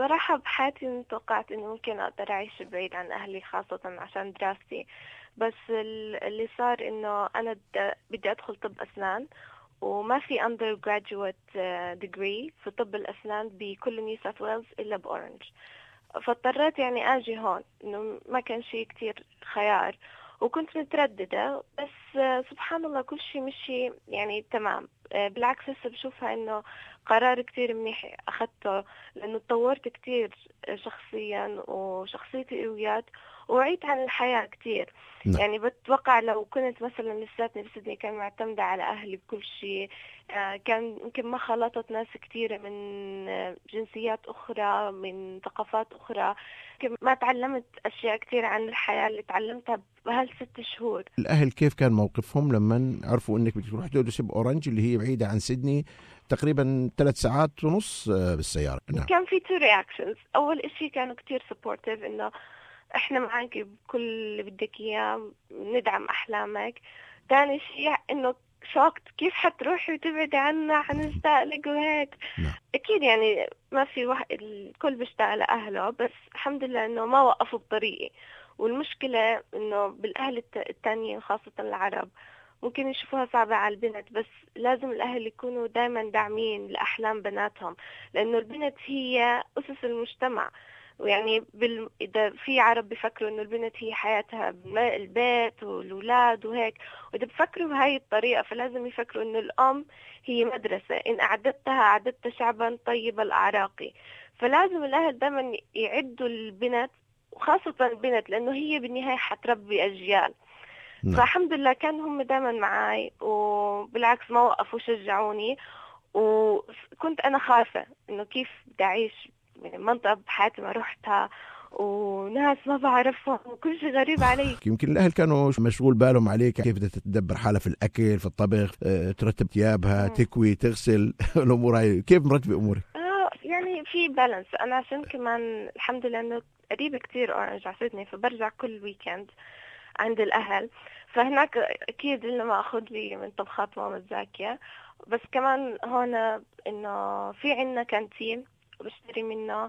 صراحة بحياتي توقعت إنه ممكن أقدر أعيش بعيد عن أهلي خاصة عشان دراستي، بس اللي صار إنه أنا بدي أدخل طب أسنان، وما في undergraduate degree في طب الأسنان بكل نيو ساوث ويلز إلا بأورنج. فاضطريت يعني أجي هون، إنه ما كان شيء كتير خيار، وكنت مترددة، بس سبحان الله كل شيء مشي يعني تمام. بالعكس هسه بشوفها إنه قرار كتير منيح أخذته، لأنه تطورت كتير شخصيا وشخصيتي قويات، وعيت عن الحياة كتير. نعم. يعني بتوقع لو كنت مثلا لساتني بسدني كان معتمدة على أهلي بكل شيء، كان يمكن ما خلطت ناس كتيرة من جنسيات أخرى من ثقافات أخرى، يمكن ما تعلمت أشياء كتير عن الحياة اللي تعلمتها بهال6 شهور. الأهل كيف كان موقفهم لما عرفوا أنك بتروح تدرس بأورنج اللي هي بعيدة عن سيدني تقريبا 3 ساعات ونص بالسيارة؟ نعم. كان في two reactions. أول إشي كانوا كتير supportive، إنه إحنا معاك بكل اللي بدك إياه، ندعم أحلامك. تاني شيء إنه شوكت، كيف حتروحي وتبعدي عنا، حنشتاق لك وهيك. نعم. أكيد يعني ما في واحد، الكل بيشتاق لأهله، بس الحمد لله إنه ما وقفوا بطريقي. والمشكلة إنه بالأهل التانيين خاصة العرب ممكن يشوفوها صعبة على البنت، بس لازم الأهل يكونوا دائما داعمين لأحلام بناتهم، لأنه البنت هي أسس المجتمع. ويعني إذا في عرب بيفكروا إنه البنت هي حياتها البيت والأولاد وهيك، وإذا بفكروا بهاي الطريقة فلازم يفكروا إنه الأم هي مدرسة، إن أعددت شعبا طيب الأعراقي. فلازم الأهل دائما يعدوا البنت، وخاصة البنت، لأنه هي بالنهاية حتربي أجيال. نعم. فالحمد لله كان هم دائما معاي، وبالعكس ما وقفوا شجعوني. وكنت أنا خايفة إنه كيف بدي أعيش يعني منطقة بحياتي ما رحتها، وناس ما بعرفهم، وكل شيء غريب علي. يمكن الأهل كانوا مشغول بالهم عليك، كيف بدها تدبر حالها في الأكل في الطبخ، ترتب ثيابها، تكوي، تغسل الأمور هاي كيف مرتبة أمورك؟ يعني في بالانس. أنا عشان كمان الحمد لله إنه قريب كتير أورنج على سيدني، فبرجع كل ويكند عند الأهل، فهناك أكيد إنه ما أخذ لي من طبخات ماما الزاكية. بس كمان هون إنه في عنا كانتين بشتري منه،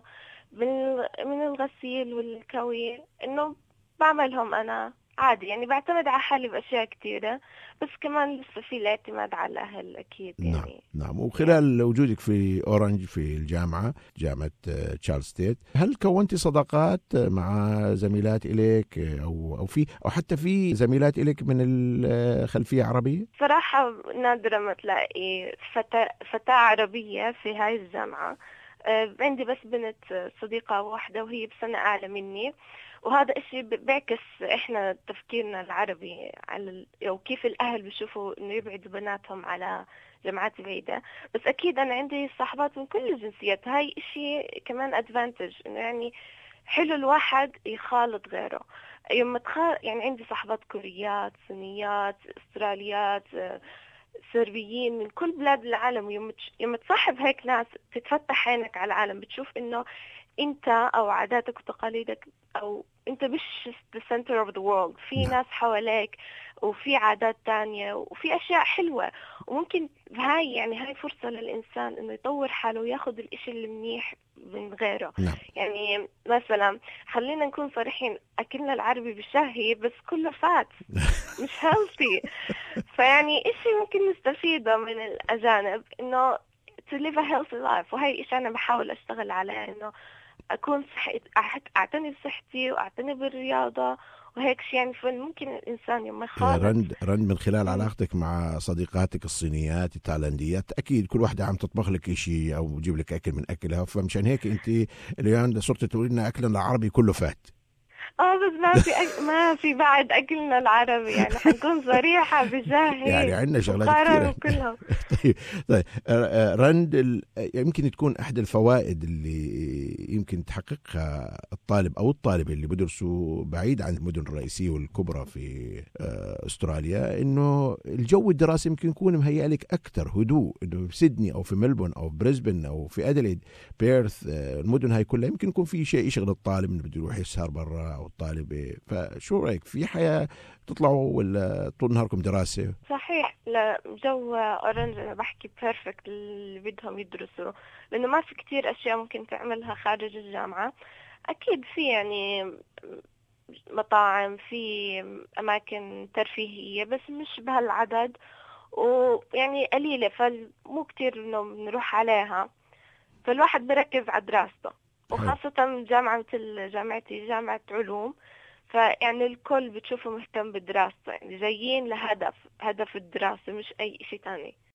من الغسيل والكوي، إنه بعملهم أنا عادي. يعني بعتمد على حالي بأشياء كتيرة، بس كمان لسه في الاعتماد على الأهل أكيد نعم. يعني. نعم. وخلال وجودك في أورنج في الجامعة، جامعة تشارلز ستيت، هل كونت صداقات مع زميلات إليك أو حتى في زميلات إليك من الخلفية عربية؟ صراحة نادرة ما تلاقي فتاة عربية في هاي الجامعة. عندي بس بنت صديقة واحدة وهي بسنة أعلى مني، وهذا إشي بيعكس إحنا تفكيرنا العربي على أو كيف الأهل بيشوفوا إنه يبعدوا بناتهم على جامعات بعيدة. بس أكيد أنا عندي صاحبات من كل الجنسيات، هاي إشي كمان أدفانتج، إنه يعني حلو الواحد يخالط غيره. يوم يعني عندي صاحبات كوريات، صينيات، استراليات، سربيين، من كل بلاد العالم. يوم تصاحب هيك ناس تتفتح عينك على العالم، بتشوف انه انت او عاداتك وتقاليدك، او انت مش the center of the world، في نعم. ناس حواليك وفي عادات تانية وفي اشياء حلوة. وممكن هاي فرصة للانسان انه يطور حاله وياخد الاشي المنيح من غيره. نعم. يعني مثلا خلينا نكون صريحين، اكلنا العربي بشهي بس كله فات، مش healthy. فيعني إشي ممكن نستفيده من الأجانب، إنه to live a healthy life. وهي إشي أنا بحاول أشتغل عليه، إنه أكون أعتني بصحتي وأعتني بالرياضة وهيك شيء. يعني ممكن الإنسان يوم ما يخالط. رند من خلال علاقتك مع صديقاتك الصينيات التايلانديات، أكيد كل واحدة عم تطبخ لك إشي أو تجيب لك أكل من أكلها، فمشان هيك أنت اليوم صرت تقول لنا أكلنا العربي كله فات. بس ما في بعد أكلنا العربي، يعني حنكون صريحة يعني بجاهي عندنا شغلات كثيرة. وقارنوا كلهم. طيب رند، يمكن تكون أحد الفوائد اللي يمكن تحققها الطالب أو الطالبة اللي بدرسوا بعيد عن المدن الرئيسية والكبرى في أستراليا، إنه الجو الدراسي يمكن يكون مهيئ لك أكثر هدوء. إنه في سيدني أو في ملبون أو في بريسبن أو في أديلايد، بيرث، المدن هاي كلها يمكن يكون في شيء يشغل الطالب إنه بده يروح يسهر برا أو الطالبة. فشو رأيك في حياة تطلعوا ولا طول نهاركم دراسة؟ صحيح. لا، جو أورنج أنا بحكي بيرفكت اللي بدهم يدرسوا، لأنه ما في كتير أشياء ممكن تعملها خارج الجامعة. أكيد في يعني مطاعم، في أماكن ترفيهية، بس مش بهالعدد، ويعني قليلة، فمو كتير إنه بنروح عليها. فالواحد بركز على دراسته، حلو. وخاصة جامعة مثل جامعتي جامعة علوم، فيعني الكل بتشوفه مهتم بدراسته، يعني جايين لهدف، هدف الدراسة مش أي شيء تاني.